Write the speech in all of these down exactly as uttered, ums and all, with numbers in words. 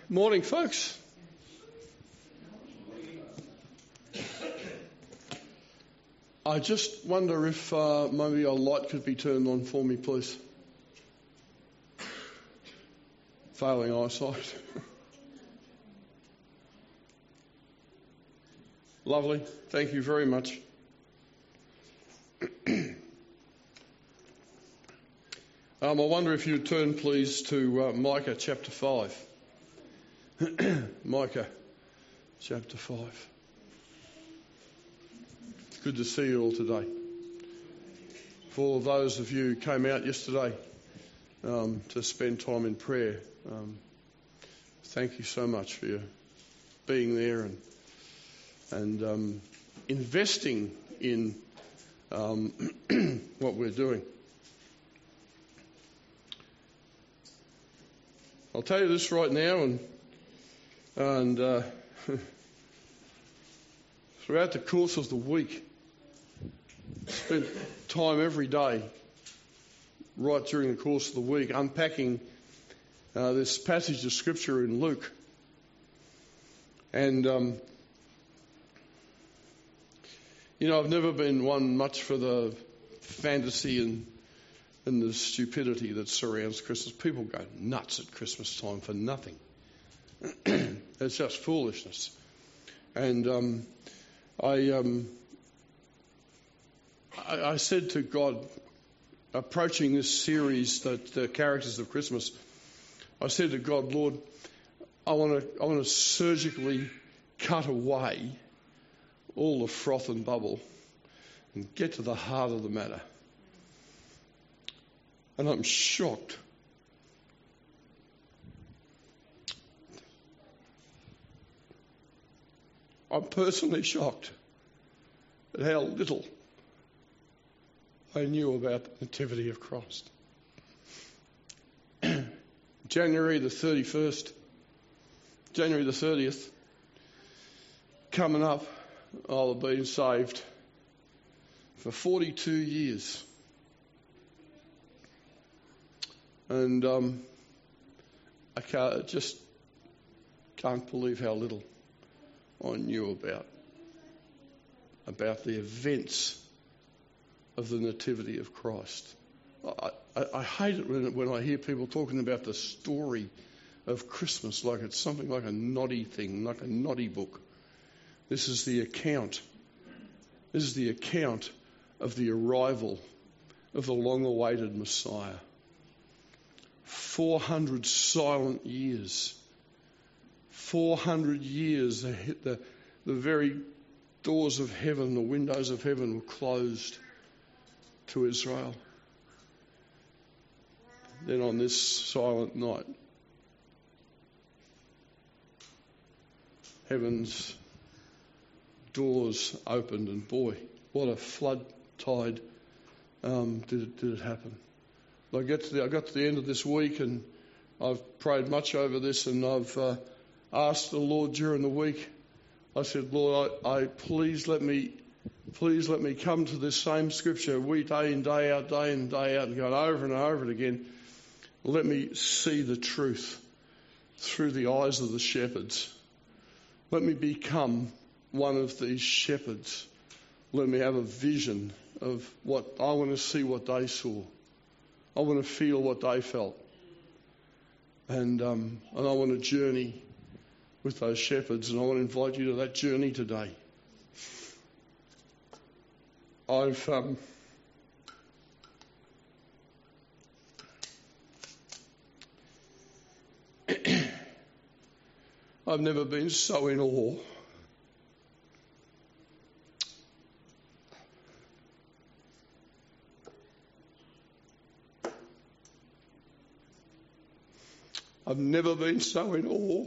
Morning, folks. I just wonder if uh, maybe a light could be turned on for me, please. Failing eyesight. Lovely. Thank you very much. um, I wonder if you'd turn, please, to uh, Micah chapter five. Micah chapter five. It's good to see you all today. For all of those of you who came out yesterday um, to spend time in prayer, um, thank you so much for your being there and and um, investing in um, what we're doing. I'll tell you this right now, and and uh, throughout the course of the week, spent time every day, right during the course of the week, unpacking uh, this passage of Scripture in Luke. And, um, you know, I've never been one much for the fantasy and, and the stupidity that surrounds Christmas. People go nuts at Christmas time for nothing. It's just foolishness. And um, I, um, I I said to God, approaching this series, that the characters of Christmas, I said to God, Lord, I want to I want to surgically cut away all the froth and bubble and get to the heart of the matter. And I'm shocked. I'm personally shocked at how little I knew about the Nativity of Christ. January the thirty-first, January the thirtieth, coming up, I'll have been saved for forty-two years. And um, I can't, just can't believe how little I knew about about the events of the Nativity of Christ. I, I, I hate it when, when I hear people talking about the story of Christmas like it's something like a noddy thing, like a noddy book. This is the account. This is the account of the arrival of the long-awaited Messiah. Four hundred silent years. Four hundred years, the, the, the very doors of heaven, the windows of heaven were closed to Israel. Then on this silent night, heaven's doors opened, and boy, what a flood tide um, did, it, did it happen. I get to the, I got to the end of this week, and I've prayed much over this, and I've uh, asked the Lord during the week. I said, Lord, I, I please let me, please let me come to this same scripture, we day in, day out, day in, day out, and going over and over it again. Let me see the truth through the eyes of the shepherds. Let me become one of these shepherds. Let me have a vision of what I want to see, what they saw. I want to feel what they felt. And um, and I want to journey with those shepherds, and I want to invite you to that journey today. I've um, I've never been so in awe I've never been so in awe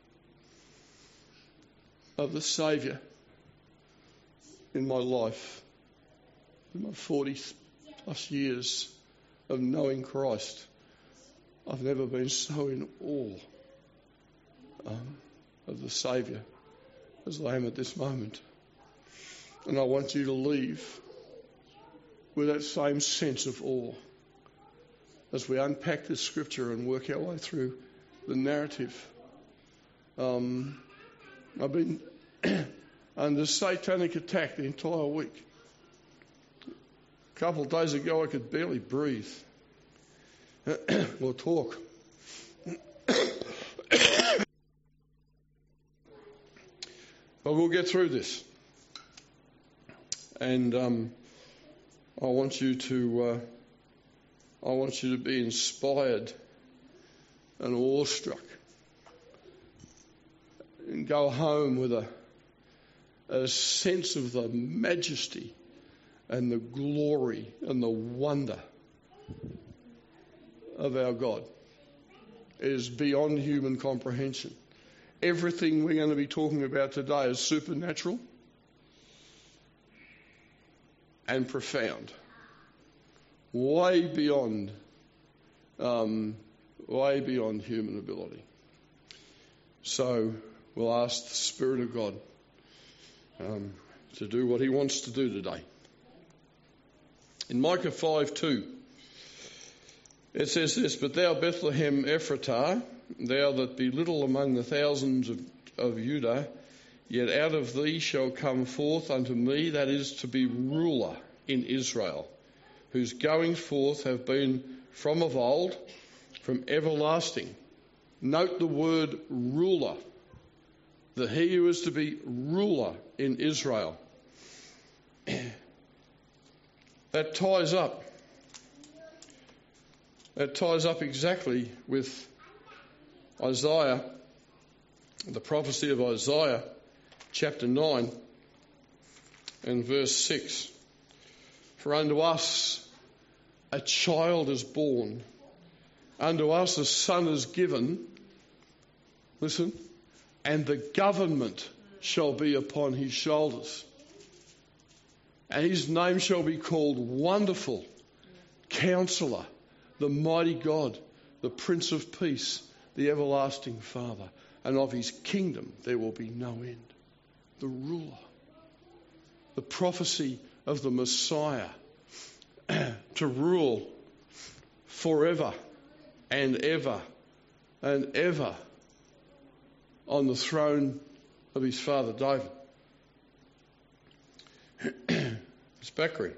of the Saviour in my life, in my forty plus years of knowing Christ. I've never been so in awe um, of the Saviour as I am at this moment. And I want you to leave with that same sense of awe as we unpack this scripture and work our way through the narrative Um, I've been under satanic attack the entire week. A couple of days ago, I could barely breathe or talk. But we'll get through this. And um, I want you to, uh, I want you to be inspired and awestruck, and go home with a, a sense of the majesty and the glory and the wonder of our God. It is beyond human comprehension. Everything we're going to be talking about today is supernatural and profound, way beyond, um, way beyond human ability. So we'll ask the Spirit of God um, to do what He wants to do today. In Micah five two, it says this: "But thou, Bethlehem Ephratah, thou that be little among the thousands of, of Judah, yet out of thee shall come forth unto me, that is to be ruler in Israel, whose goings forth have been from of old, from everlasting." Note the word ruler, that he who is to be ruler in Israel. That ties up. That ties up exactly with Isaiah, the prophecy of Isaiah, chapter nine and verse six. "For unto us a child is born, unto us a son is given," listen, "and the government shall be upon his shoulders. And his name shall be called Wonderful, Counselor, the Mighty God, the Prince of Peace, the Everlasting Father. And of his kingdom there will be no end." The ruler. The prophecy of the Messiah to rule forever and ever and ever on the throne of his father David. It's background.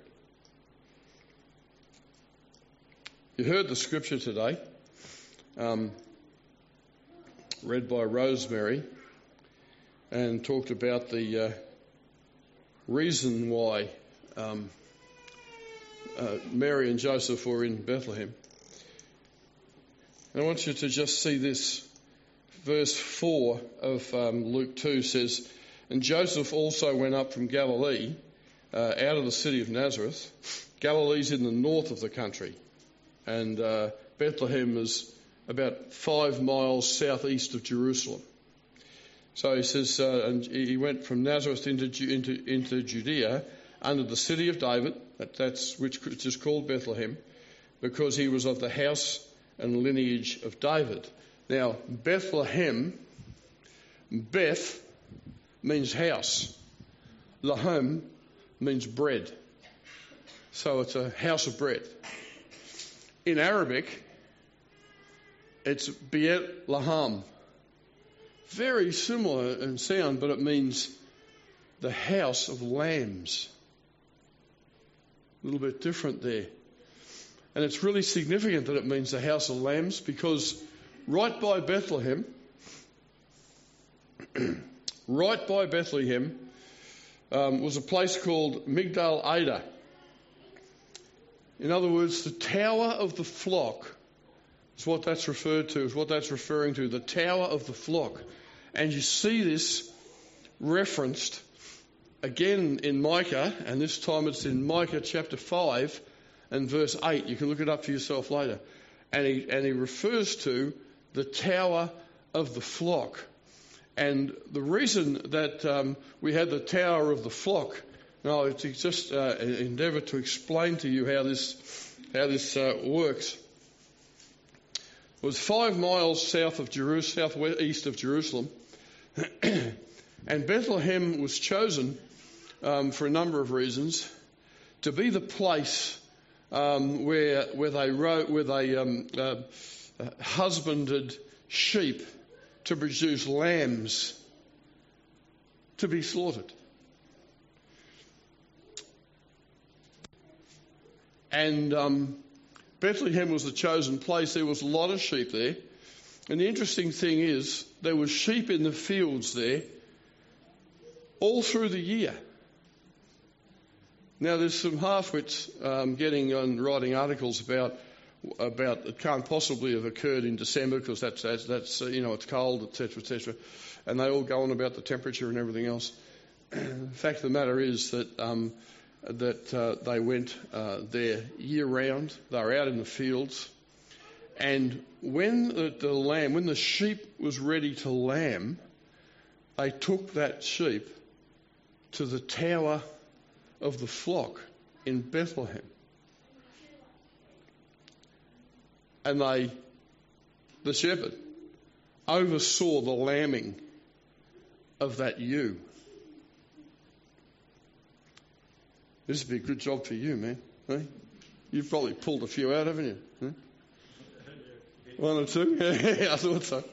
You heard the scripture today, um, read by Rosemary, and talked about the uh, reason why um, uh, Mary and Joseph were in Bethlehem. And I want you to just see this. Verse four of um, Luke two says, "And Joseph also went up from Galilee, uh, out of the city of Nazareth." Galilee's in the north of the country, and uh, Bethlehem is about five miles southeast of Jerusalem. So he says, uh, and he went from Nazareth into into into Judea, under the city of David, that, that's which is called Bethlehem, because he was of the house and lineage of David. Now, Bethlehem, Beth means house. Lahem means bread. So it's a house of bread. In Arabic, it's Beit Laham. Very similar in sound, but it means the house of lambs. A little bit different there. And it's really significant that it means the house of lambs, because right by Bethlehem, right by Bethlehem, um, was a place called Migdal Ada. In other words, the tower of the flock is what that's referred to, is what that's referring to, the tower of the flock. And you see this referenced again in Micah, and this time it's in Micah chapter five and verse eight. You can look it up for yourself later. And he, and he refers to the tower of the flock. And the reason that um, we had the tower of the flock, now to just uh, endeavour to explain to you how this how this uh, works, was five miles south of Jerusalem, southeast of Jerusalem, and Bethlehem was chosen um, for a number of reasons to be the place um, where where they wrote, where they um, uh, husbanded sheep to produce lambs to be slaughtered. And um, Bethlehem was the chosen place. There was a lot of sheep there. And the interesting thing is, there were sheep in the fields there all through the year. Now, there's some half-wits um, getting and writing articles about about it can't possibly have occurred in December because that's that's, that's uh, you know it's cold, et cetera, et cetera, and they all go on about the temperature and everything else. The fact of the matter is that um, that uh, they went uh, there year round. They were out in the fields, and when the, the lamb, when the sheep was ready to lamb, they took that sheep to the tower of the flock in Bethlehem. And they, the shepherd, oversaw the lambing of that ewe. This would be a good job for you, man. Eh? You've probably pulled a few out, haven't you? Eh? One or two? Yeah, I thought so.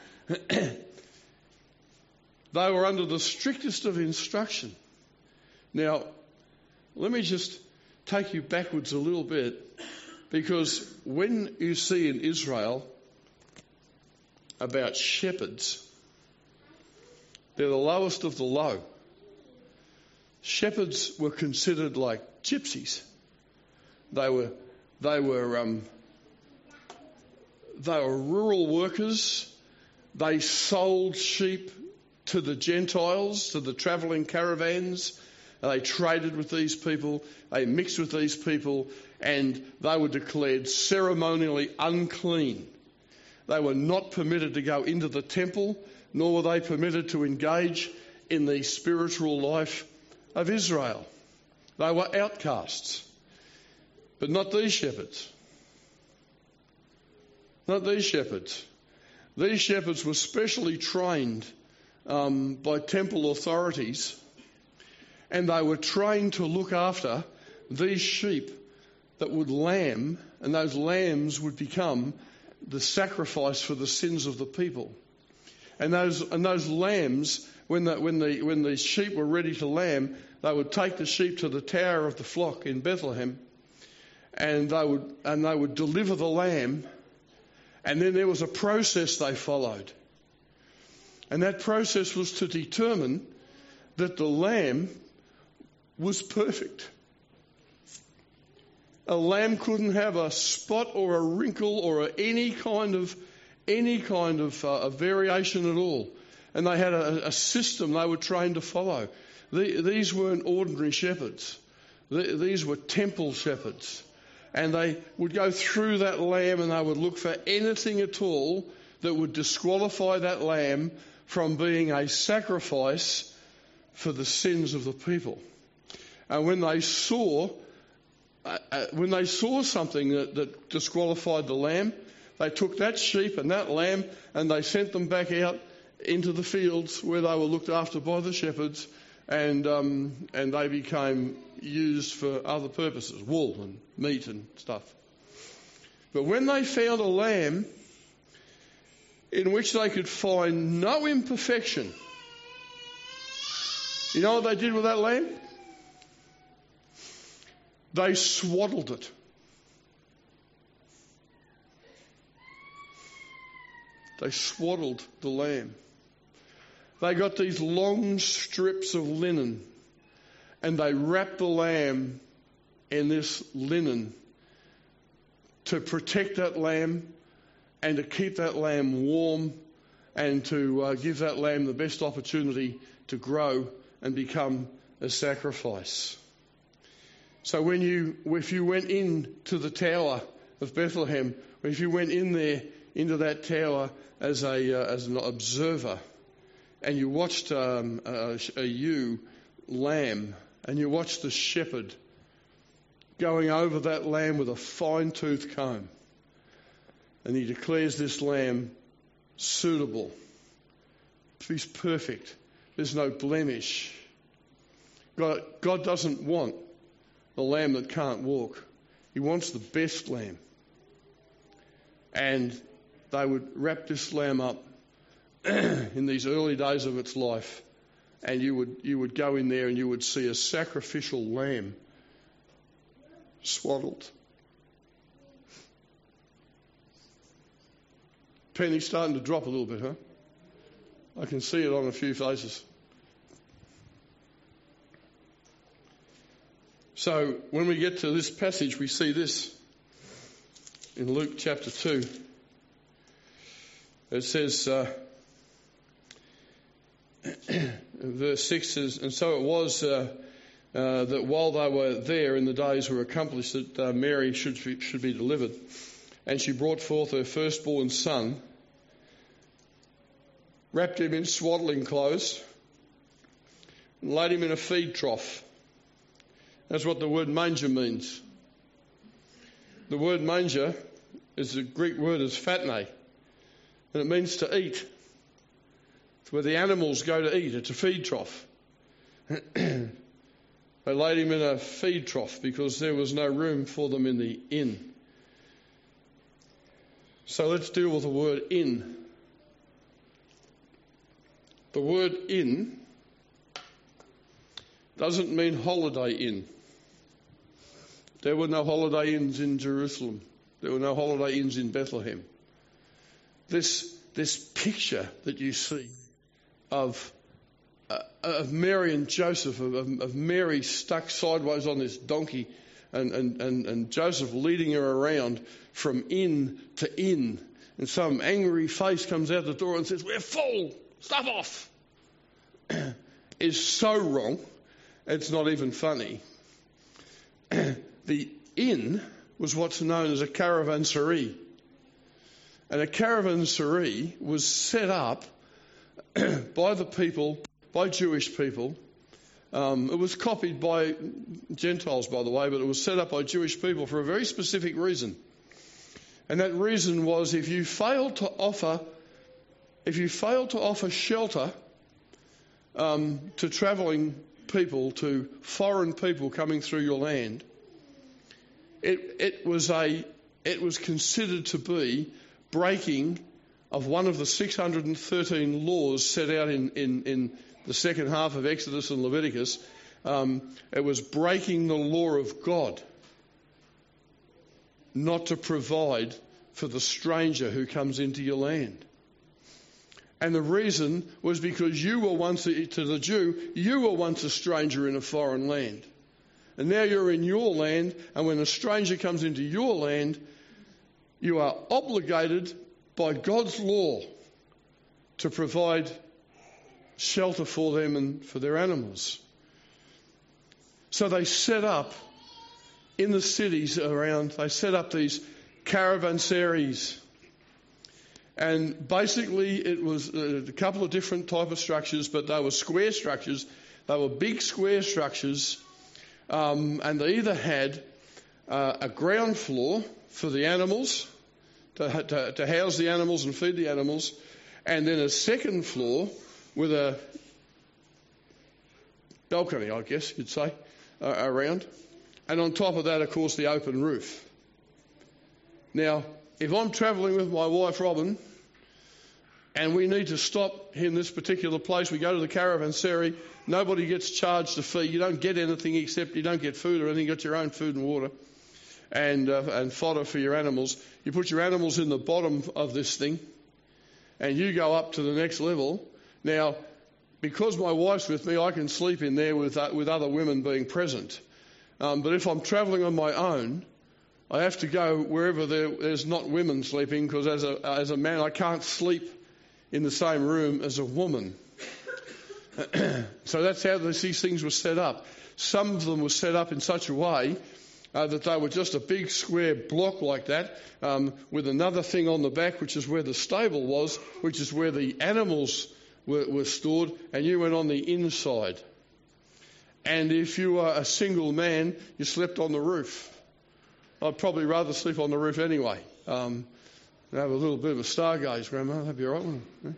They were under the strictest of instruction. Now, let me just take you backwards a little bit, because when you see in Israel about shepherds, they're the lowest of the low. Shepherds were considered like gypsies. They were, they were, um, they were rural workers. They sold sheep to the Gentiles, to the travelling caravans. They traded with these people, they mixed with these people, and they were declared ceremonially unclean. They were not permitted to go into the temple, nor were they permitted to engage in the spiritual life of Israel. They were outcasts. But not these shepherds. Not these shepherds. These shepherds were specially trained um, by temple authorities, and they were trained to look after these sheep that would lamb, and those lambs would become the sacrifice for the sins of the people. And those and those lambs, when the when the when the sheep were ready to lamb, they would take the sheep to the tower of the flock in Bethlehem, and they would and they would deliver the lamb, and then there was a process they followed. And that process was to determine that the lamb was perfect. A lamb couldn't have a spot or a wrinkle or a, any kind of any kind of uh, a variation at all. And they had a, a system they were trained to follow. The, these weren't ordinary shepherds. The, these were temple shepherds. And they would go through that lamb and they would look for anything at all that would disqualify that lamb from being a sacrifice for the sins of the people. And when they saw, uh, uh, when they saw something that, that disqualified the lamb, they took that sheep and that lamb and they sent them back out into the fields where they were looked after by the shepherds, and um, and they became used for other purposes, wool and meat and stuff. But when they found a lamb in which they could find no imperfection, you know what they did with that lamb? They swaddled it. They swaddled the lamb. They got these long strips of linen and they wrapped the lamb in this linen to protect that lamb and to keep that lamb warm and to uh, give that lamb the best opportunity to grow and become a sacrifice. So when you, if you went in to the tower of Bethlehem, or if you went in there into that tower as a uh, as an observer, and you watched um, a, a ewe lamb, and you watched the shepherd going over that lamb with a fine-tooth comb, and he declares this lamb suitable. He's perfect. There's no blemish. God, God doesn't want the lamb that can't walk. He wants the best lamb. And they would wrap this lamb up in these early days of its life, and you would you would go in there and you would see a sacrificial lamb swaddled. Penny's starting to drop a little bit, huh? I can see it on a few faces. So when we get to this passage, we see this in Luke chapter two. It says, uh, verse six says, and so it was uh, uh, that while they were there, and the days were accomplished that uh, Mary should be, should be delivered, and she brought forth her firstborn son, wrapped him in swaddling clothes, and laid him in a feed trough. That's what the word manger means. The word manger is the Greek word is phatne, and it means to eat. It's where the animals go to eat. It's a feed trough. They laid him in a feed trough because there was no room for them in the inn. So let's deal with the word inn. The word inn doesn't mean holiday inn. There were no holiday inns in Jerusalem. There were no holiday inns in Bethlehem. This, this picture that you see of, uh, of Mary and Joseph, of, of Mary stuck sideways on this donkey and, and, and, and Joseph leading her around from inn to inn. And some angry face comes out the door and says, "We're full, stuff off," is so wrong, it's not even funny. The inn was what's known as a caravanserai. And a caravanserai was set up by the people, by Jewish people. Um, it was copied by Gentiles, by the way, but it was set up by Jewish people for a very specific reason. And that reason was if you failed to offer, if you failed to offer shelter um, to travelling people, to foreign people coming through your land, it, it was a, it was considered to be breaking of one of the six hundred thirteen laws set out in, in, in the second half of Exodus and Leviticus. Um, it was breaking the law of God not to provide for the stranger who comes into your land. And the reason was because you were once, to the Jew, you were once a stranger in a foreign land. And now you're in your land, and when a stranger comes into your land, you are obligated by God's law to provide shelter for them and for their animals. So they set up in the cities around, they set up these caravanserais. And basically it was a couple of different type of structures, but they were square structures. They were big square structures, um, and they either had uh, a ground floor for the animals, to, to, to house the animals and feed the animals, and then a second floor with a balcony, I guess you'd say, uh, around. And on top of that, of course, the open roof. Now, if I'm travelling with my wife, Robin, and we need to stop in this particular place, we go to the caravanserai, nobody gets charged a fee. You don't get anything except you don't get food or anything. You got your own food and water and, uh, and fodder for your animals. You put your animals in the bottom of this thing and you go up to the next level. Now, because my wife's with me, I can sleep in there with, uh, with other women being present. Um, but if I'm travelling on my own, I have to go wherever there, there's not women sleeping, because as a, as a man I can't sleep in the same room as a woman. So that's how these things were set up. Some of them were set up in such a way uh, that they were just a big square block like that, um, with another thing on the back, which is where the stable was, which is where the animals were, were stored, and you went on the inside. And if you were a single man, you slept on the roof. I'd probably rather sleep on the roof anyway. Um, have a little bit of a stargaze, Grandma. That'd be all right, wouldn't it?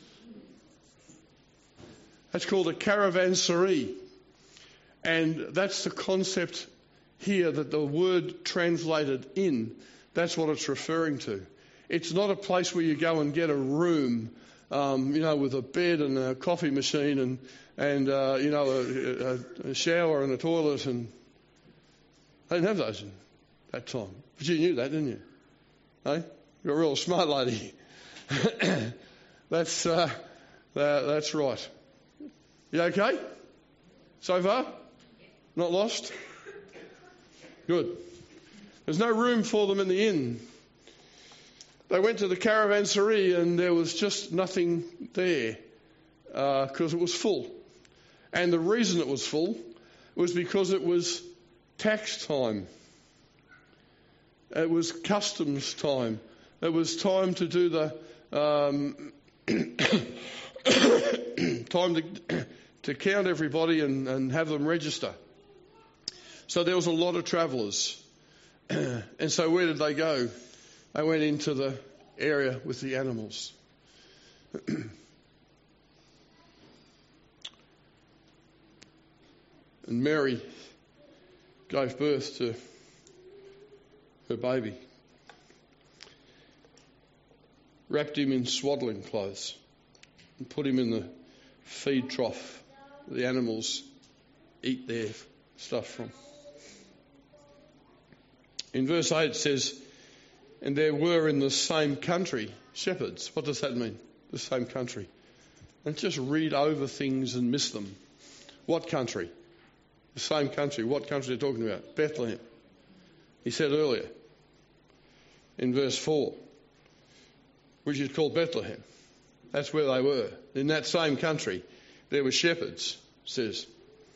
That's called a caravanserai. And that's the concept here that the word translated in, that's what it's referring to. It's not a place where you go and get a room um, you know, with a bed and a coffee machine and, and uh, you know, a, a, a shower and a toilet. And they didn't have those in that time. But you knew that, didn't you? Hey? You're a real smart lady. that's, uh, that, that's right. You okay? So far? Not lost? Good. There's no room for them in the inn. They went to the caravanserai and there was just nothing there because uh, it was full. And the reason it was full was because it was tax time. It was customs time. It was time to do the um, time to, to count everybody and, and have them register. So there was a lot of travellers. And so where did they go? They went into the area with the animals. And Mary gave birth to her baby. Wrapped him in swaddling clothes and put him in the feed trough the animals eat their stuff from. In verse eight it says, and there were in the same country shepherds. What does that mean? The same country. Don't just read over things and miss them. What country? The same country. What country are they talking about? Bethlehem. He said earlier in verse four, which is called Bethlehem. That's where they were. In that same country, there were shepherds, it says.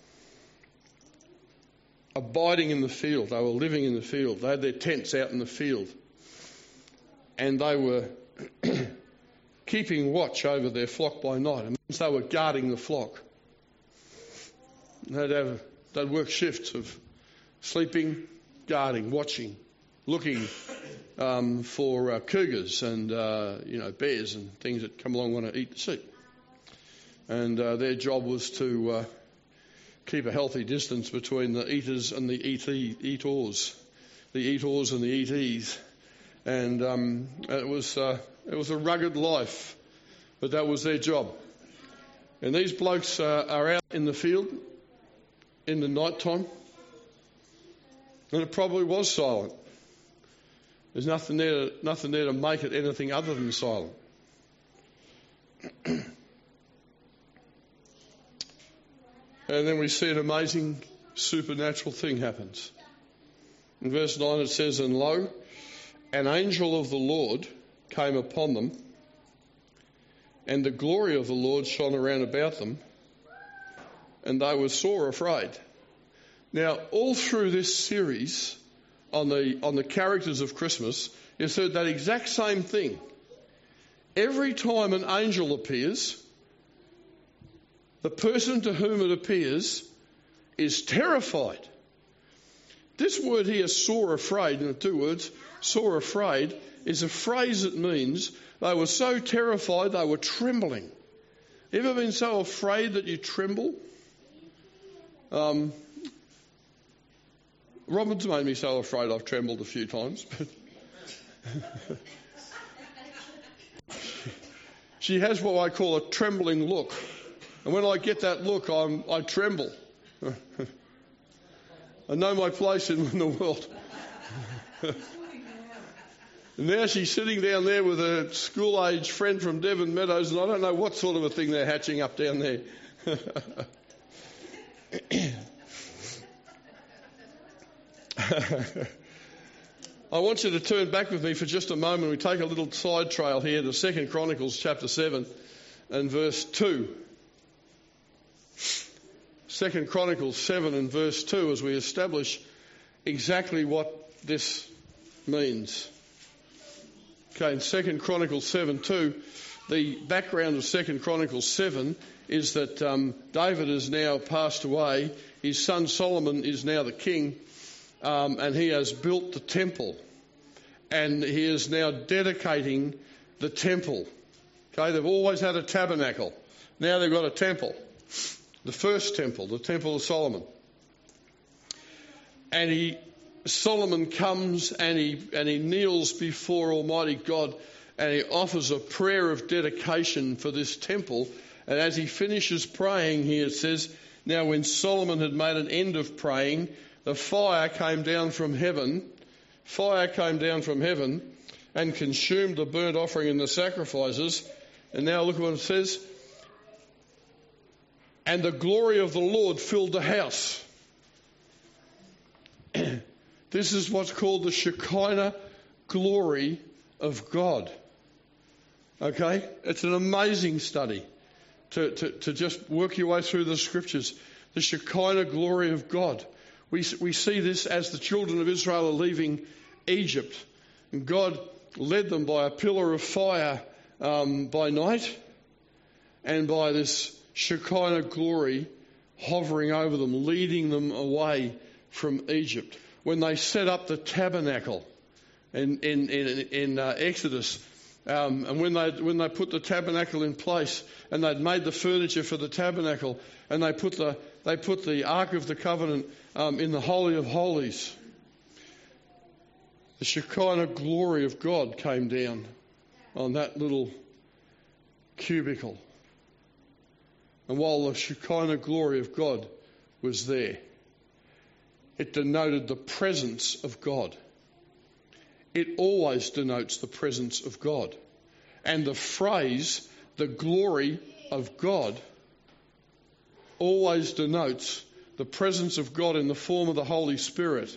Abiding in the field. They were living in the field. They had their tents out in the field. And they were keeping watch over their flock by night. It means they were guarding the flock. They'd, have, they'd work shifts of sleeping, guarding, watching, looking um, for uh, cougars and, uh, you know, bears and things that come along and want to eat the sheep. And uh, their job was to uh, keep a healthy distance between the eaters and the eat- eators, the eators and the eatees. And um, it was uh, it was a rugged life, but that was their job. And these blokes uh, are out in the field in the night time, and it probably was silent. There's nothing there, to, nothing there to make it anything other than silent. And then we see an amazing supernatural thing happens. In verse nine it says, and lo, an angel of the Lord came upon them, and the glory of the Lord shone around about them, and they were sore afraid. Now, all through this series on the on the characters of Christmas, you've heard that exact same thing. Every time an angel appears, the person to whom it appears is terrified. This word here, sore afraid, in the two words, sore afraid, is a phrase that means they were so terrified they were trembling. You ever been so afraid that you tremble? Um, Robin's made me so afraid I've trembled a few times. But she has what I call a trembling look. And when I get that look, I'm, I tremble. I know my place in the world. And now she's sitting down there with a school-age friend from Devon Meadows, and I don't know what sort of a thing they're hatching up down there. I want you to turn back with me for just a moment. We take a little side trail here to Second Chronicles chapter seven and verse two. Second Chronicles seven and verse two, as we establish exactly what this means. Okay, in Second Chronicles seven two, the background of Second Chronicles seven is that um, David has now passed away. His son Solomon is now the king, um, and he has built the temple. And he is now dedicating the temple. Okay, they've always had a tabernacle. Now they've got a temple. The first temple, the Temple of Solomon. And he, Solomon comes and he and he kneels before Almighty God, and he offers a prayer of dedication for this temple. And as he finishes praying here, it says, "Now when Solomon had made an end of praying, the fire came down from heaven, fire came down from heaven and consumed the burnt offering and the sacrifices." And now look at what it says. "And the glory of the Lord filled the house." This is what's called the Shekinah glory of God. Okay? It's an amazing study to, to, to just work your way through the scriptures. The Shekinah glory of God. We, we see this as the children of Israel are leaving Egypt. And God led them by a pillar of fire um, by night and by this Shekinah glory hovering over them, leading them away from Egypt. When they set up the tabernacle in, in, in, in uh, Exodus, um, and when they when they put the tabernacle in place, and they'd made the furniture for the tabernacle, and they put the they put the Ark of the Covenant um, in the Holy of Holies, the Shekinah glory of God came down on that little cubicle. And while the Shekinah glory of God was there, it denoted the presence of God. It always denotes the presence of God. And the phrase, the glory of God, always denotes the presence of God in the form of the Holy Spirit.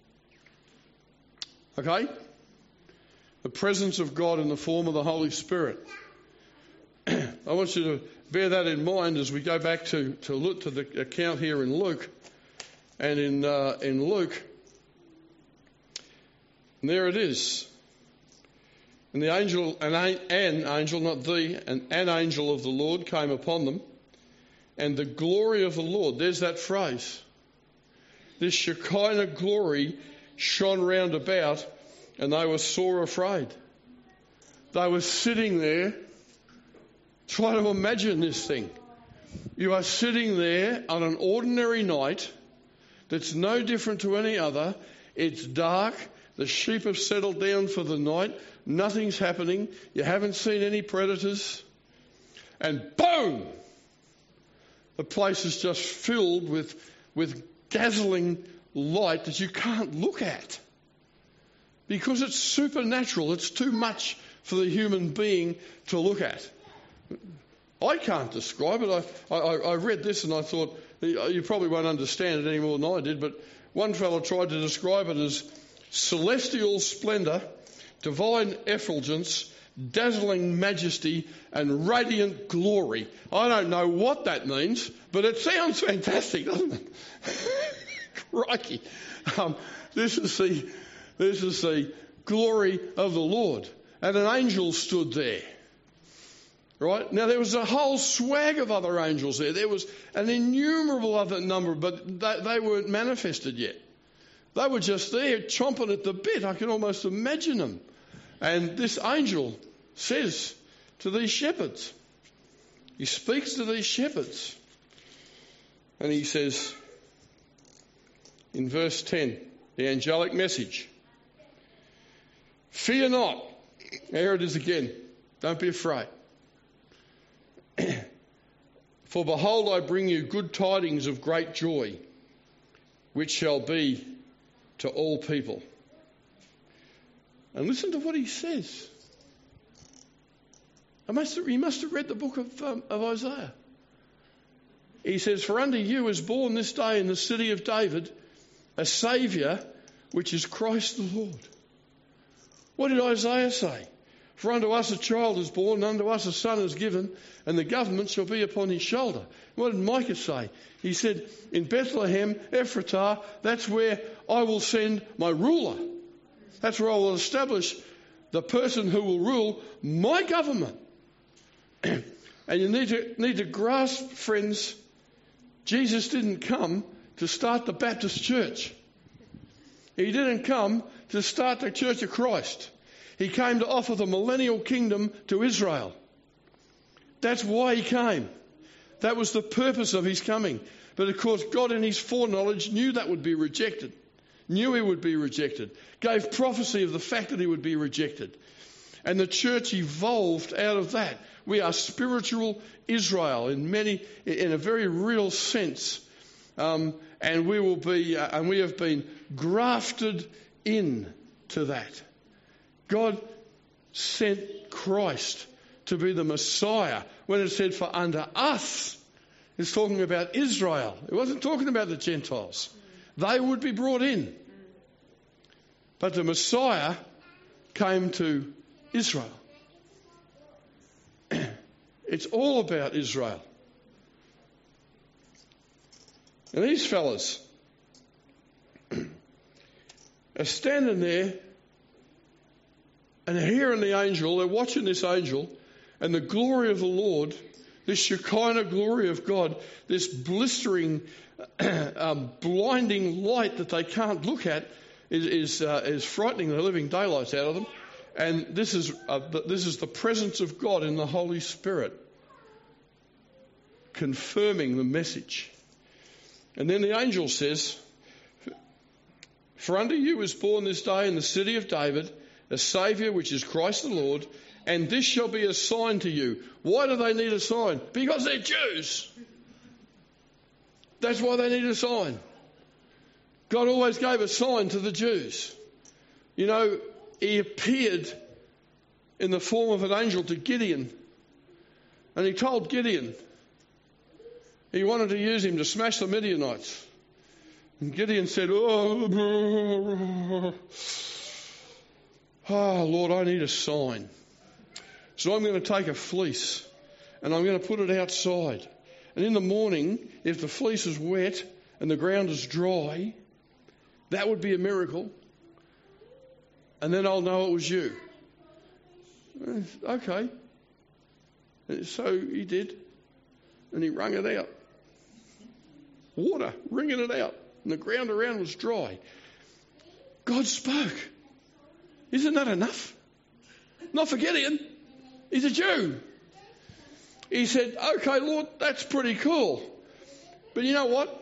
Okay? The presence of God in the form of the Holy Spirit. I want you to bear that in mind as we go back to, to look to the account here in Luke. And in uh, in Luke, and there it is. And the angel, an, an angel, not the, an, an angel of the Lord came upon them, and the glory of the Lord, there's that phrase. This Shekinah glory shone round about, and they were sore afraid. They were sitting there. Try to imagine this thing. You are sitting there on an ordinary night that's no different to any other. It's dark. The sheep have settled down for the night. Nothing's happening. You haven't seen any predators. And boom! The place is just filled with, with dazzling light that you can't look at. Because it's supernatural. It's too much for the human being to look at. I can't describe it. I, I, I read this and I thought, you probably won't understand it any more than I did, but one fellow tried to describe it as celestial splendour, divine effulgence, dazzling majesty and radiant glory. I don't know what that means, but it sounds fantastic, doesn't it? Crikey. Um, this is the, this is the glory of the Lord. And an angel stood there. Right? Now, there was a whole swag of other angels there. There was an innumerable other number, but they, they weren't manifested yet. They were just there chomping at the bit. I can almost imagine them. And this angel says to these shepherds, he speaks to these shepherds, and he says in verse ten, the angelic message, "Fear not." There it is again. Don't be afraid. "For behold, I bring you good tidings of great joy, which shall be to all people." And listen to what he says. I must have, he must have read the book of, um, of Isaiah. He says, "For unto you is born this day in the city of David a Saviour, which is Christ the Lord." What did Isaiah say? "For unto us a child is born, and unto us a son is given, and the government shall be upon his shoulder." What did Micah say? He said, "In Bethlehem, Ephratah, that's where I will send my ruler. That's where I will establish the person who will rule my government." And you need to, need to grasp, friends, Jesus didn't come to start the Baptist church. He didn't come to start the Church of Christ. He came to offer the millennial kingdom to Israel. That's why he came. That was the purpose of his coming. But of course, God in his foreknowledge knew that would be rejected. Knew he would be rejected. Gave prophecy of the fact that he would be rejected. And the church evolved out of that. We are spiritual Israel in many, in a very real sense. Um, and we will be, uh, and we have been grafted in to that. God sent Christ to be the Messiah. When it said for unto us, it's talking about Israel. It wasn't talking about the Gentiles. They would be brought in. But the Messiah came to Israel. It's all about Israel. And these fellas are standing there and they're hearing the angel, they're watching this angel, and the glory of the Lord, this Shekinah glory of God, this blistering, um, blinding light that they can't look at, is is, uh, is frightening the living daylights out of them. And this is uh, this is the presence of God in the Holy Spirit, confirming the message. And then the angel says, "For unto you is born this day in the city of David a Saviour, which is Christ the Lord, and this shall be a sign to you." Why do they need a sign? Because they're Jews. That's why they need a sign. God always gave a sign to the Jews. You know, he appeared in the form of an angel to Gideon, and he told Gideon he wanted to use him to smash the Midianites. And Gideon said, oh, oh, Lord, I need a sign. So I'm going to take a fleece and I'm going to put it outside. And in the morning, if the fleece is wet and the ground is dry, that would be a miracle. And then I'll know it was you. Okay. And so he did. And he wrung it out. Water, wringing it out. And the ground around was dry. God spoke. Isn't that enough? Not for Gideon. He's a Jew. He said, okay, Lord, that's pretty cool. But you know what?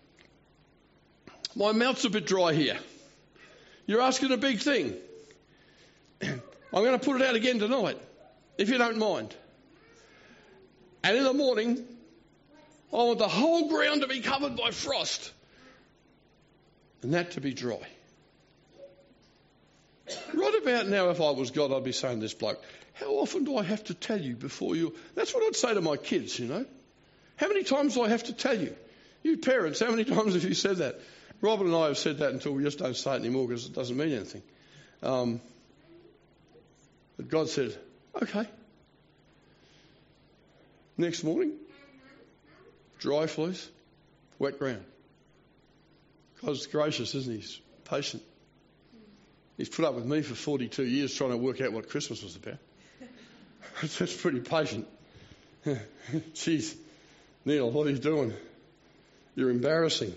My mouth's a bit dry here. You're asking a big thing. I'm going to put it out again tonight, if you don't mind. And in the morning, I want the whole ground to be covered by frost. And that to be dry. Right about now, if I was God, I'd be saying to this bloke, how often do I have to tell you before you... That's what I'd say to my kids, you know. How many times do I have to tell you? You parents, how many times have you said that? Robin and I have said that until we just don't say it anymore because it doesn't mean anything. Um, but God said, okay. Next morning, dry fleece, wet ground. God's gracious, isn't he? He's patient. He's put up with me for forty-two years trying to work out what Christmas was about. That's pretty patient. Jeez, Neil, what are you doing? You're embarrassing.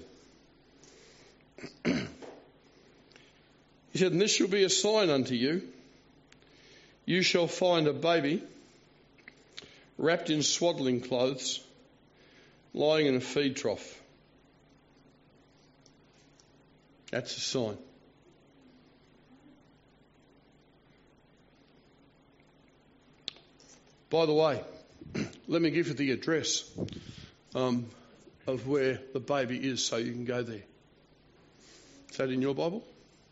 He said, and this shall be a sign unto you. You shall find a baby wrapped in swaddling clothes, lying in a feed trough. That's a sign. By the way, let me give you the address um, of where the baby is so you can go there. Is that in your Bible?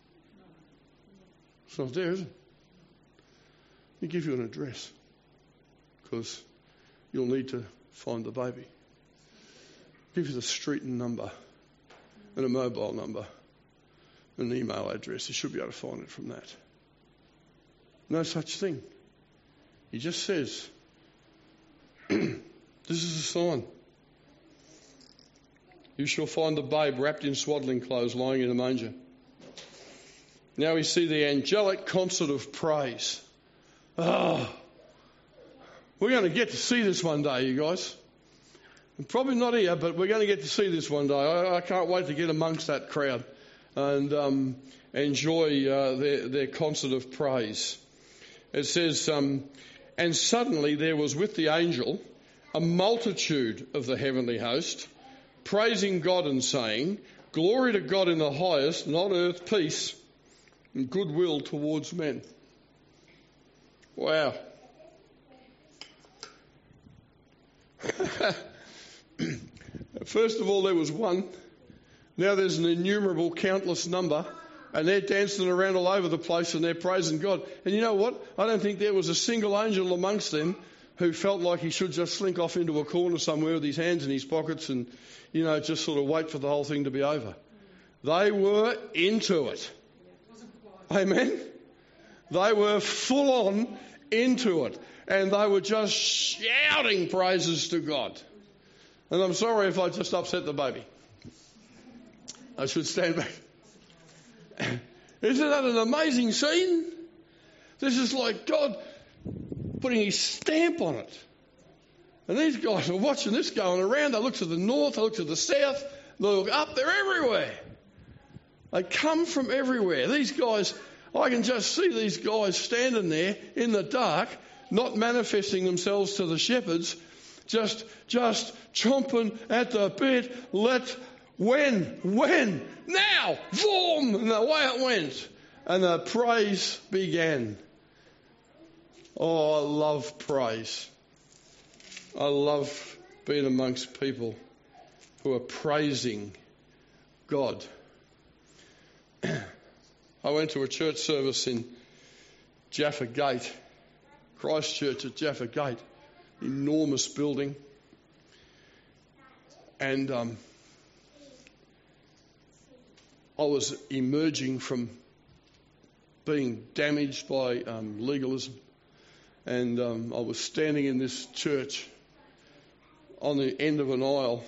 It's not there, is it? Let me give you an address because you'll need to find the baby. I'll give you the street and number and a mobile number and an email address. You should be able to find it from that. No such thing. He just says, this is a sign. You shall find the babe wrapped in swaddling clothes lying in a manger. Now we see the angelic concert of praise. Oh, we're going to get to see this one day, you guys. Probably not here, but we're going to get to see this one day. I, I can't wait to get amongst that crowd and um, enjoy uh, their, their concert of praise. It says, um, and suddenly there was with the angel a multitude of the heavenly host, praising God and saying, glory to God in the highest, and on earth peace and goodwill towards men. Wow. First of all, there was one. Now there's an innumerable, countless number. And they're dancing around all over the place and they're praising God. And you know what? I don't think there was a single angel amongst them who felt like he should just slink off into a corner somewhere with his hands in his pockets and, you know, just sort of wait for the whole thing to be over. They were into it. Amen? They were full on into it. And they were just shouting praises to God. And I'm sorry if I just upset the baby. I should stand back. Isn't that an amazing scene? This is like God putting his stamp on it. And these guys are watching this going around. They look to the north, they look to the south, they look up, they're everywhere. They come from everywhere. These guys, I can just see these guys standing there in the dark, not manifesting themselves to the shepherds, just, just chomping at the bit. Let When? When? Now! Boom! And away it went. And the praise began. Oh, I love praise. I love being amongst people who are praising God. I went to a church service in Jaffa Gate, Christchurch at Jaffa Gate, enormous building. And um, I was emerging from being damaged by um, legalism, and um, I was standing in this church on the end of an aisle,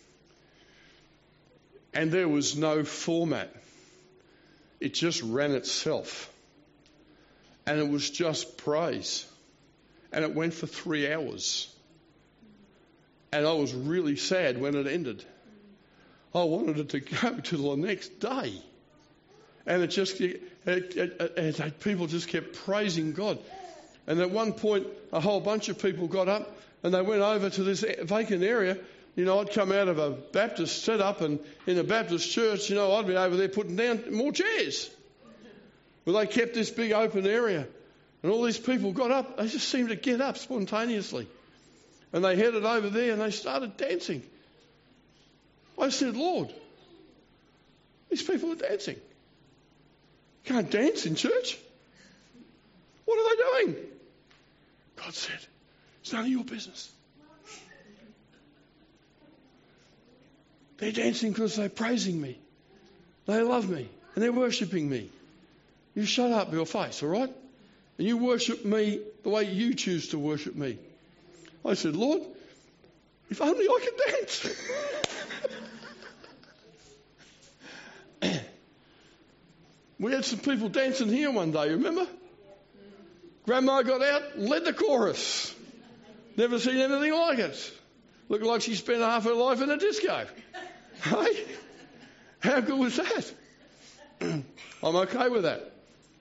and there was no format. It just ran itself, and it was just praise, and it went for three hours, and I was really sad when it ended. I wanted it to go to the next day. And it just, it, it, it, it, people just kept praising God. And at one point, a whole bunch of people got up and they went over to this vacant area. You know, I'd come out of a Baptist setup, and in a Baptist church, you know, I'd be over there putting down more chairs. But they kept this big open area. And all these people got up. They just seemed to get up spontaneously. And they headed over there and they started dancing. I said, Lord, these people are dancing. You can't dance in church. What are they doing? God said, it's none of your business. They're dancing because they're praising me. They love me and they're worshipping me. You shut up your face, all right? And you worship me the way you choose to worship me. I said, Lord, if only I could dance. We had some people dancing here one day, remember? Grandma got out, led the chorus. Never seen anything like it. Looked like she spent half her life in a disco. Hey? How good was that? I'm okay with that.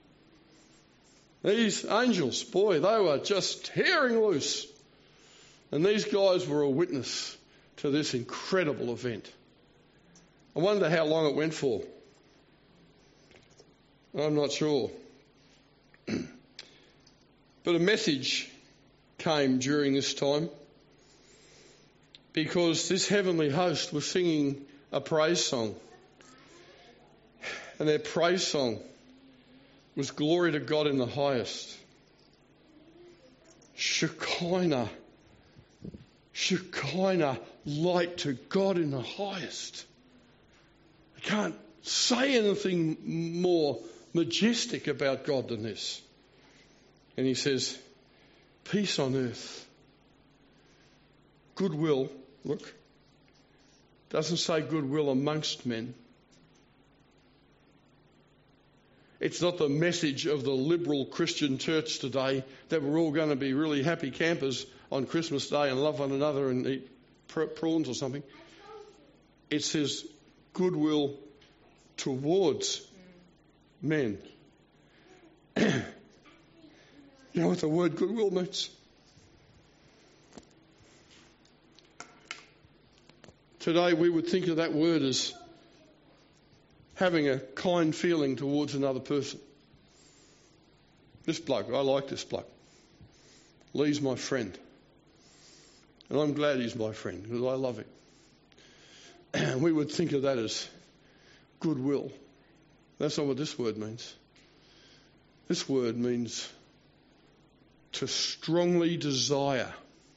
These angels, boy, they were just tearing loose. And these guys were a witness to this incredible event. I wonder how long it went for. I'm not sure. But a message came during this time, because this heavenly host was singing a praise song. And their praise song was glory to God in the highest. Shekinah. Shekinah, light to God in the highest. I can't say anything more majestic about God than this. And he says, peace on earth, goodwill. Look, doesn't say goodwill amongst men. It's not the message of the liberal Christian church today that we're all going to be really happy campers on Christmas Day and love one another and eat prawns or something. It says goodwill towards men. You know what the word goodwill means? Today we would think of that word as having a kind feeling towards another person. This bloke, I like this bloke. Lee's my friend. And I'm glad he's my friend because I love him. And we would think of that as goodwill. That's not what this word means. This word means to strongly desire.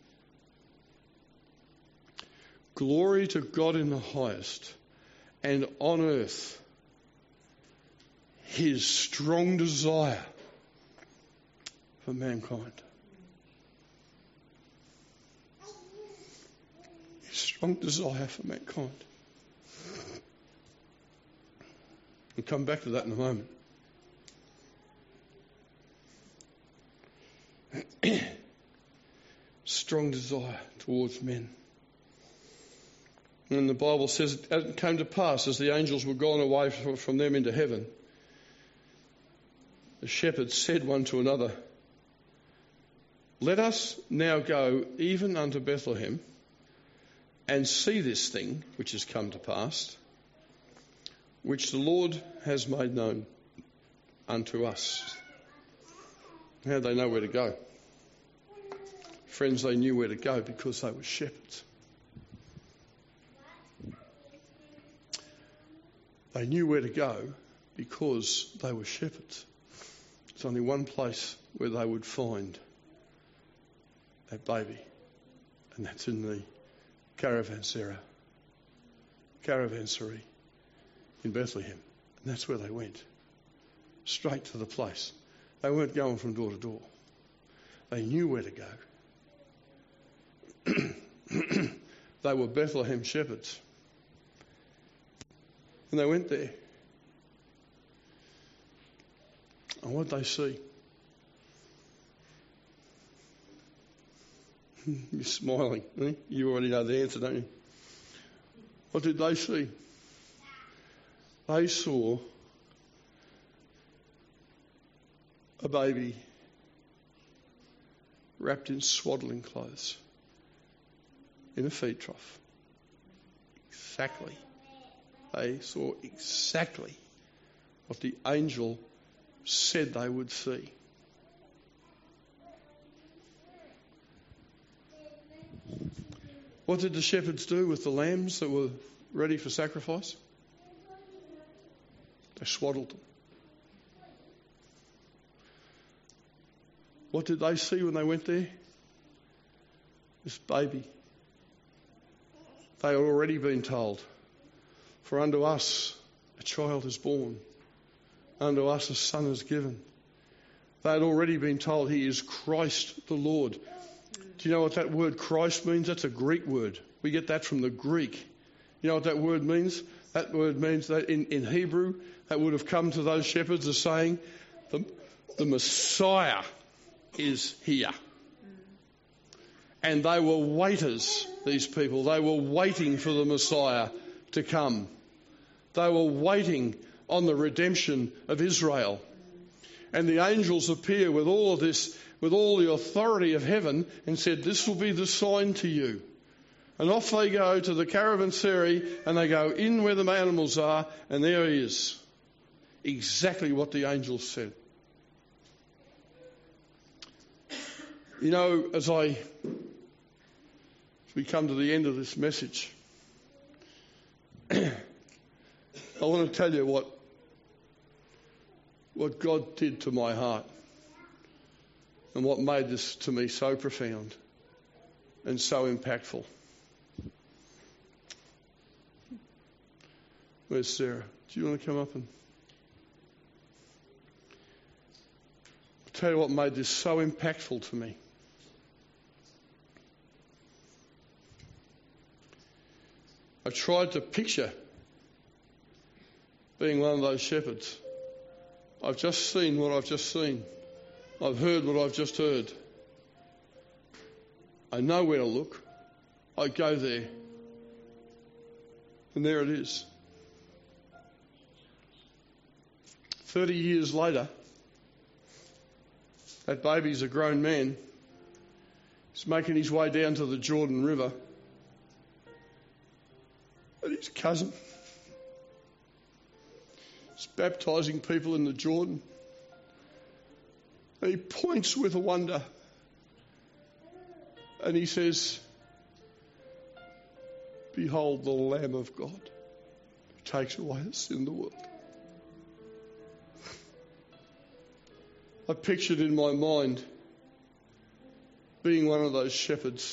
Glory to God in the highest, and on earth his strong desire for mankind. His strong desire for mankind. We'll come back to that in a moment. Strong desire towards men. And the Bible says it came to pass as the angels were gone away from them into heaven. The shepherds said one to another, "Let us now go even unto Bethlehem and see this thing which has come to pass, which the Lord has made known unto us." How do they know where to go? Friends, they knew where to go because they were shepherds. They knew where to go because they were shepherds. There's only one place where they would find that baby, and that's in the caravanserai, caravanserai in Bethlehem. And that's where they went, straight to the place. They weren't going from door to door. They knew where to go. They were Bethlehem shepherds. And they went there. And what did they see? You're smiling. Eh? You already know the answer, don't you? What did they see? They saw a baby wrapped in swaddling clothes in a feed trough. Exactly. They saw exactly what the angel said they would see. What did the shepherds do with the lambs that were ready for sacrifice? They swaddled them. What did they see when they went there? This baby. They had already been told, "For unto us a child is born, unto us a son is given." They had already been told he is Christ the Lord. Do you know what that word Christ means? That's a Greek word. We get that from the Greek. You know what that word means? That word means that in, in Hebrew, that would have come to those shepherds as saying, the, the Messiah is here. And they were waiters, these people. They were waiting for the Messiah to come. They were waiting on the redemption of Israel. And the angels appear with all of this, with all the authority of heaven, and said, "This will be the sign to you." And off they go to the caravanserai, and they go in where the animals are, and there he is. Exactly what the angels said. You know, as I, as we come to the end of this message, I want to tell you what, what God did to my heart and what made this to me so profound and so impactful. Where's Sarah? Do you want to come up and... I'll tell you what made this so impactful to me. I tried to picture being one of those shepherds. I've just seen what I've just seen. I've heard what I've just heard. I know where to look. I go there. And there it is. Thirty years later, that baby's a grown man. He's making his way down to the Jordan River. And his cousin is baptising people in the Jordan. And he points with wonder And he says, behold the Lamb of God who takes away the sin of the world. I pictured in my mind being one of those shepherds.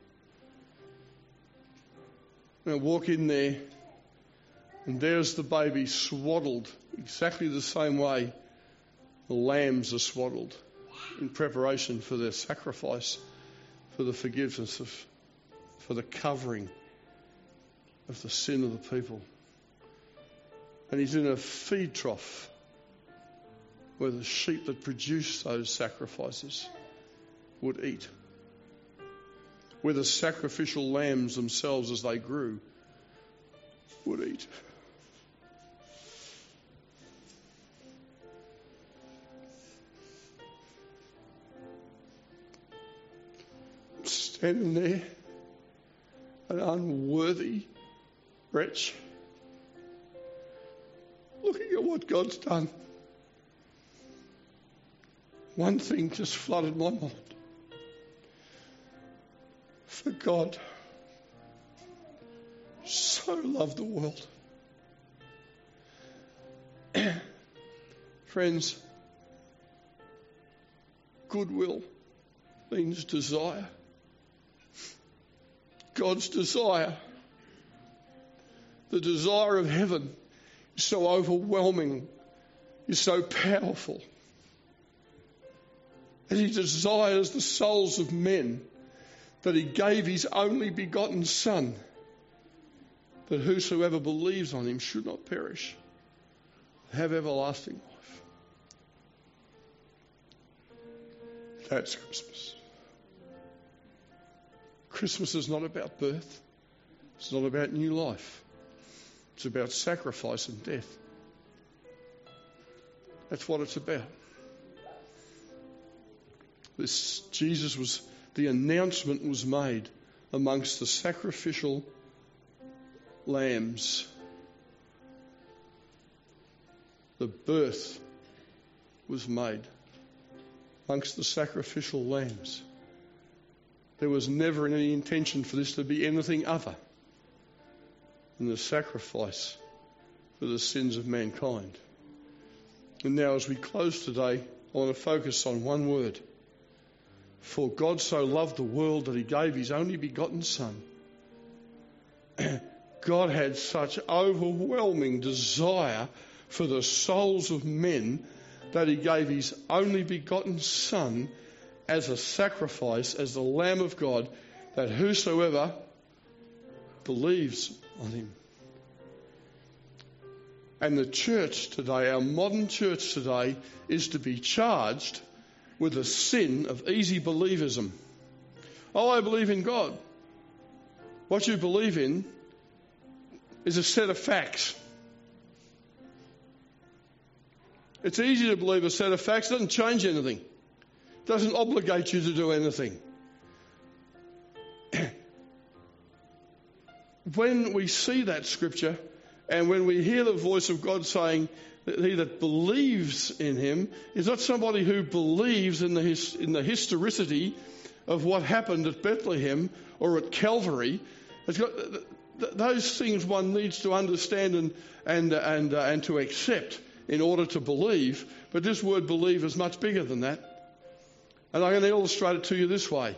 And I walk in there, and there's the baby swaddled exactly the same way the lambs are swaddled in preparation for their sacrifice, for the forgiveness of, for the covering of the sin of the people. And he's in a feed trough where the sheep that produced those sacrifices would eat, where the sacrificial lambs themselves, as they grew, would eat. Standing there, an unworthy wretch, looking at what God's done. One thing just flooded my mind. For God so loved the world. Friends, goodwill means desire. God's desire, the desire of heaven, is so overwhelming, is so powerful. And he desires the souls of men, that he gave his only begotten Son, that whosoever believes on him should not perish, have everlasting life. That's Christmas. Christmas is not about birth. It's not about new life. It's about sacrifice and death. That's what it's about. This Jesus was, the announcement was made amongst the sacrificial lambs. The birth was made amongst the sacrificial lambs. There was never any intention for this to be anything other than the sacrifice for the sins of mankind. And now as we close today, I want to focus on one word. For God so loved the world that he gave his only begotten Son. God had such overwhelming desire for the souls of men that he gave his only begotten Son as a sacrifice, as the Lamb of God, that whosoever believes on him. And the church today, our modern church today, is to be charged with the sin of easy believism. Oh, I believe in God. What you believe in is a set of facts. It's easy to believe a set of facts. It doesn't change anything. It doesn't obligate you to do anything. When we see that scripture and when we hear the voice of God saying that he that believes in him is not somebody who believes in the his, in the historicity of what happened at Bethlehem or at Calvary. It's got th- th- those things one needs to understand and and and uh, and to accept in order to believe. But this word believe is much bigger than that. And I'm going to illustrate it to you this way.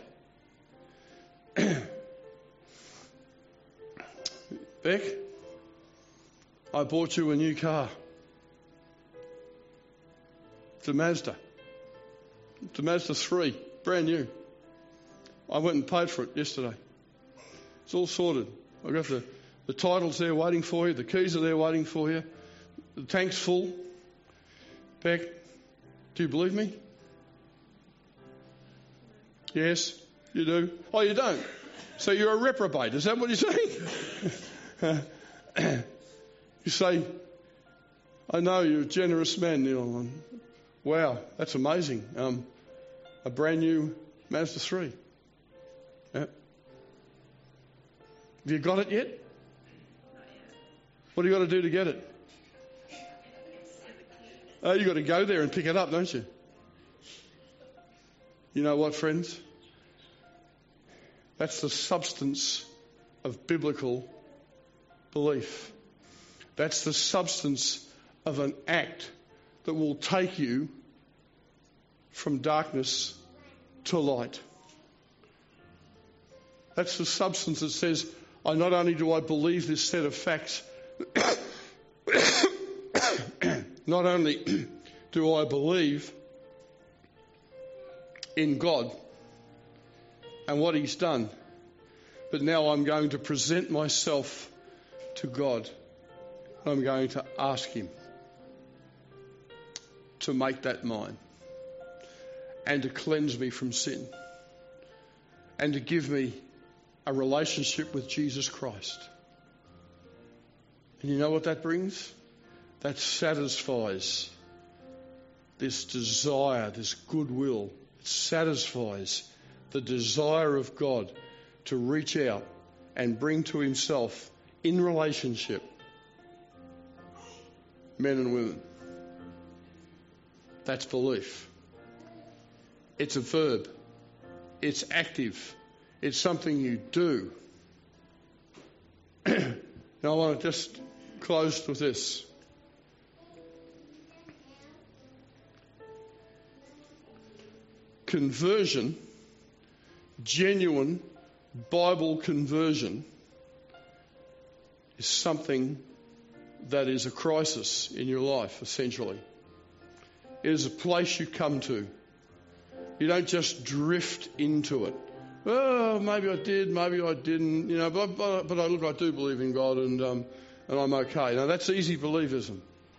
Beck, I bought you a new car. It's a Mazda. It's a Mazda three, brand new. I went and paid for it yesterday. It's all sorted. I've got the, the titles there waiting for you. The keys are there waiting for you. The tank's full. Beck, do you believe me? Yes, you do. Oh, you don't? So you're a reprobate. Is that what you're saying? You say, I know you're a generous man, Neil. Wow, that's amazing. Um, a brand new Mazda three. Yeah. Have you got it yet? What do you got to do to get it? Oh, you got to go there and pick it up, don't you? You know what, friends? That's the substance of biblical belief. That's the substance of an act that will take you from darkness to light. That's the substance that says, I not only do I believe this set of facts, not only do I believe in God and what He's done, but now I'm going to present myself to God. I'm going to ask Him to make that mine and to cleanse me from sin and to give me a relationship with Jesus Christ. And you know what that brings? That satisfies this desire, this goodwill. It satisfies the desire of God to reach out and bring to Himself in relationship men and women. That's belief. It's a verb. It's active. It's something you do. Now I want to just close with this. Conversion, genuine Bible conversion, is something that is a crisis in your life, essentially. It is a place you come to. You don't just drift into it. Oh, maybe I did, maybe I didn't, you know, but, but, but I look, I do believe in God and um, and I'm okay. Now, that's easy believism.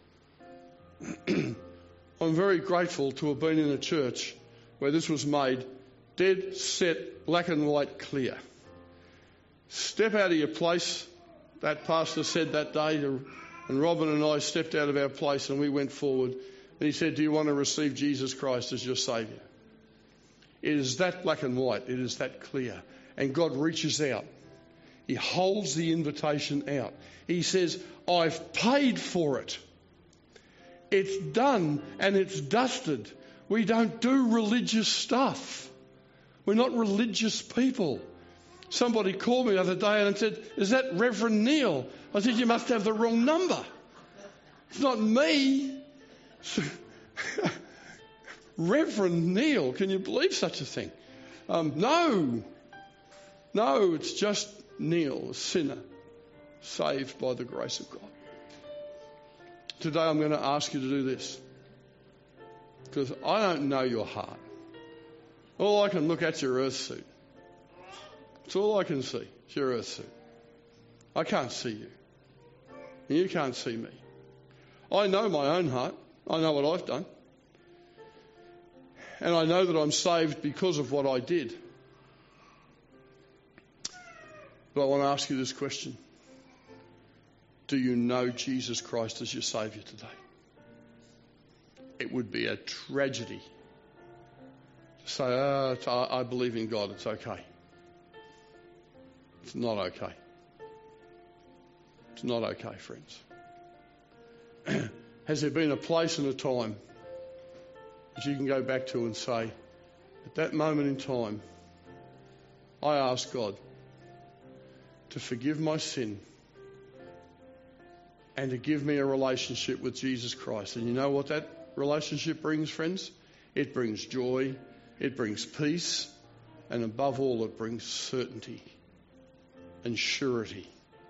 I'm very grateful to have been in a church where this was made dead set, black and white, clear. Step out of your place, that pastor said that day, and Robin and I stepped out of our place and we went forward. And he said, do you want to receive Jesus Christ as your Saviour? It is that black and white. It is that clear. And God reaches out. He holds the invitation out. He says, I've paid for it. It's done and it's dusted. We don't do religious stuff. We're not religious people. Somebody called me the other day and said, is that Reverend Neil? I said, you must have the wrong number. It's not me. Reverend Neil, can you believe such a thing? Um, no. No, it's just Neil, a sinner, saved by the grace of God. Today I'm going to ask you to do this, because I don't know your heart. All I can look at your earth suit. It's all I can see. It's your earth suit. I can't see you. And you can't see me. I know my own heart. I know what I've done. And I know that I'm saved because of what I did. But I want to ask you this question. Do you know Jesus Christ as your Saviour today? It would be a tragedy to say, oh, I believe in God, it's okay. It's not okay. It's not okay, friends. Has there been a place and a time that you can go back to and say, at that moment in time, I asked God to forgive my sin and to give me a relationship with Jesus Christ. And you know what that relationship brings, friends? It brings joy, it brings peace, and above all, it brings certainty and surety.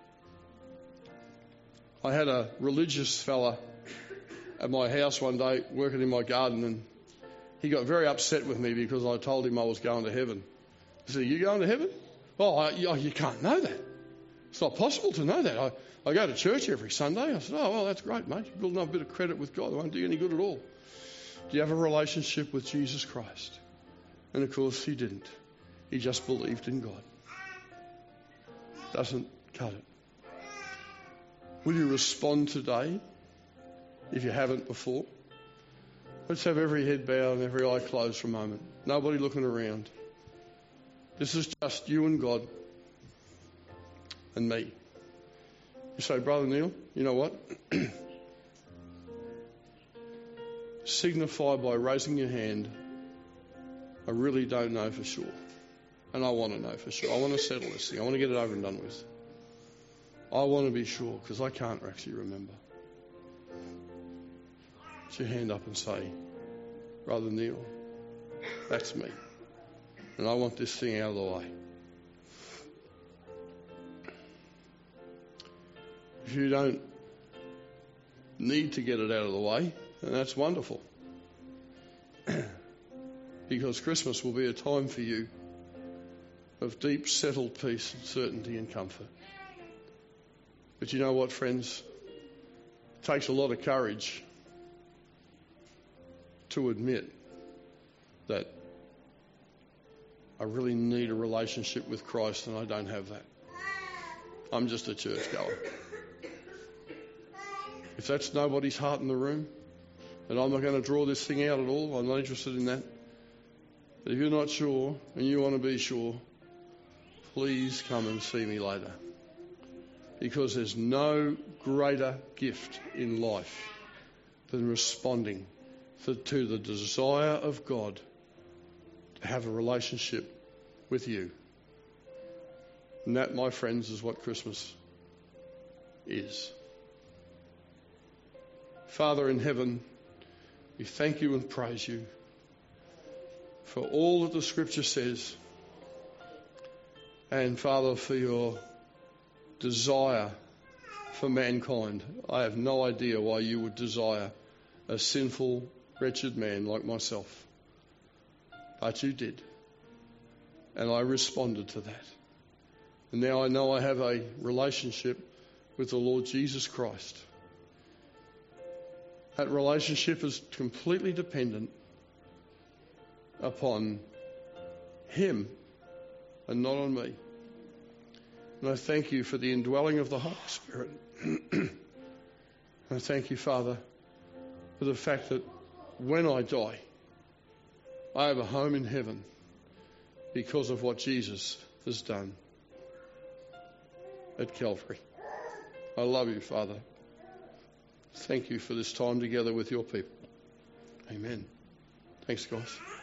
I had a religious fella at my house one day working in my garden, and he got very upset with me because I told him I was going to heaven. He said, are you going to heaven? Oh, I, you can't know that. It's not possible to know that. I, I go to church every Sunday. I said, oh, well, that's great, mate. You're building up a bit of credit with God. It won't do you any good at all. Do you have a relationship with Jesus Christ? And of course, he didn't. He just believed in God. Doesn't cut it. Will you respond today if you haven't before? Let's have every head bowed and every eye closed for a moment. Nobody looking around. This is just you and God and me. You say, Brother Neil, you know what? Signify by raising your hand, I really don't know for sure. And I want to know for sure. I want to settle this thing. I want to get it over and done with. I want to be sure because I can't actually remember. Put your hand up and say, Brother Neil, that's me. And I want this thing out of the way. If you don't need to get it out of the way, then that's wonderful. Because Christmas will be a time for you of deep, settled peace and certainty and comfort. But you know what, friends? It takes a lot of courage to admit that I really need a relationship with Christ and I don't have that. I'm just a churchgoer. If that's nobody's heart in the room, then I'm not going to draw this thing out at all. I'm not interested in that. But if you're not sure and you want to be sure, please come and see me later. Because there's no greater gift in life than responding to, to the desire of God to have a relationship with you. And that, my friends, is what Christmas is. Father in heaven, we thank you and praise you for all that the Scripture says. And Father, for your desire for mankind. I have no idea why you would desire a sinful, wretched man like myself. But you did. And I responded to that. And now I know I have a relationship with the Lord Jesus Christ. That relationship is completely dependent upon Him and not on me. And I thank you for the indwelling of the Holy Spirit. I thank you, Father, for the fact that when I die, I have a home in heaven because of what Jesus has done at Calvary. I love you, Father. Thank you for this time together with your people. Amen. Thanks, guys.